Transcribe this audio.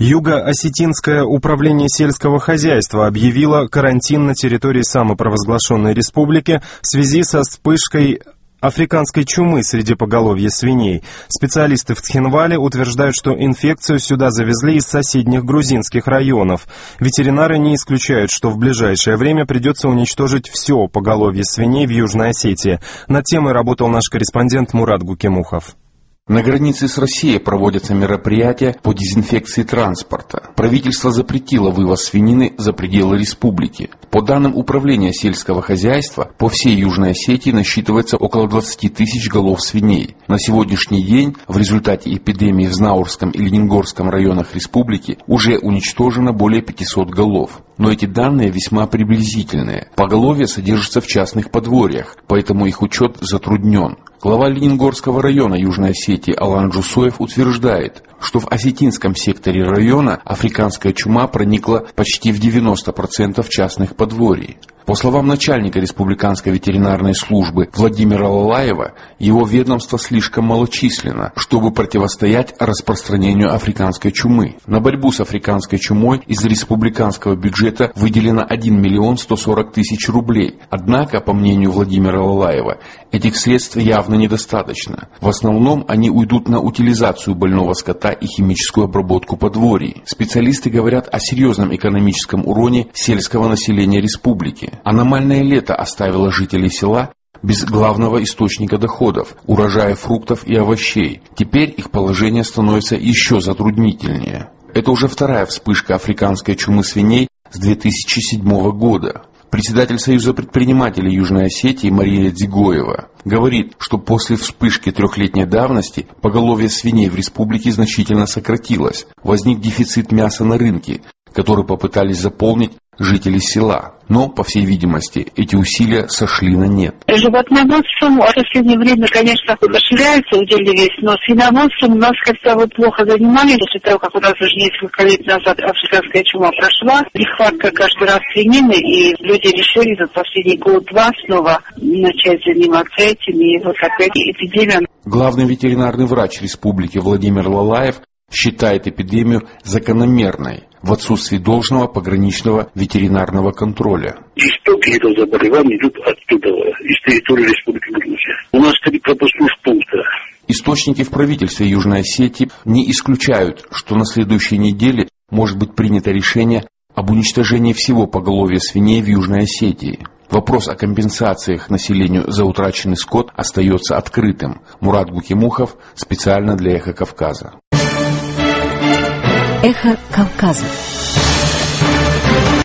Юго-Осетинское управление сельского хозяйства объявило карантин на территории самопровозглашенной республики в связи со вспышкой африканской чумы среди поголовья свиней. Специалисты в Цхинвале утверждают, что инфекцию сюда завезли из соседних грузинских районов. Ветеринары не исключают, что в ближайшее время придется уничтожить все поголовье свиней в Южной Осетии. Над темой работал наш корреспондент Мурат Гукемухов. На границе с Россией проводятся мероприятия по дезинфекции транспорта. Правительство запретило вывоз свинины за пределы республики. По данным Управления сельского хозяйства, по всей Южной Осетии насчитывается около 20 тысяч голов свиней. На сегодняшний день в результате эпидемии в Знаурском и Ленингорском районах республики уже уничтожено более 500 голов. Но эти данные весьма приблизительные. Поголовье содержится в частных подворьях, поэтому их учет затруднен. Глава Ленингорского района Южной Осетии Алан Джусоев утверждает, что в осетинском секторе района африканская чума проникла почти в 90% частных подворий. По словам начальника республиканской ветеринарной службы Владимира Лалаева, его ведомство слишком малочисленно, чтобы противостоять распространению африканской чумы. На борьбу с африканской чумой из республиканского бюджета выделено 1 миллион 140 тысяч рублей. Однако, по мнению Владимира Лалаева, этих средств явно недостаточно. В основном они уйдут на утилизацию больного скота и химическую обработку подворий. Специалисты говорят о серьезном экономическом уроне сельского населения республики. Аномальное лето оставило жителей села без главного источника доходов – урожая фруктов и овощей. Теперь их положение становится еще затруднительнее. Это уже вторая вспышка африканской чумы свиней с 2007 года. Председатель Союза предпринимателей Южной Осетии Мария Дзигоева говорит, что после вспышки 3-летней давности поголовье свиней в республике значительно сократилось. Возник дефицит мяса на рынке, который попытались заполнить жители села. Но, по всей видимости, эти усилия сошли на нет. Животноводством в последнее время, конечно, расширяется удельный вес, но свиноводством у нас как-то плохо занимались. После того, как у нас уже несколько лет назад африканская чума прошла, нехватка каждый раз свинины, и люди решили за последний год-два снова начать заниматься этим, и вот опять эпидемия. Главный ветеринарный врач республики Владимир Лалаев считает эпидемию закономерной в отсутствии должного пограничного ветеринарного контроля. Истоки этого заболевания идут оттуда, из территории Республики Грузия. У нас 3 пропускных пункта. Источники в правительстве Южной Осетии не исключают, что на следующей неделе может быть принято решение об уничтожении всего поголовья свиней в Южной Осетии. Вопрос о компенсациях населению за утраченный скот остается открытым. Мурат Гукемухов специально для «Эхо Кавказа». Эхо Кавказа.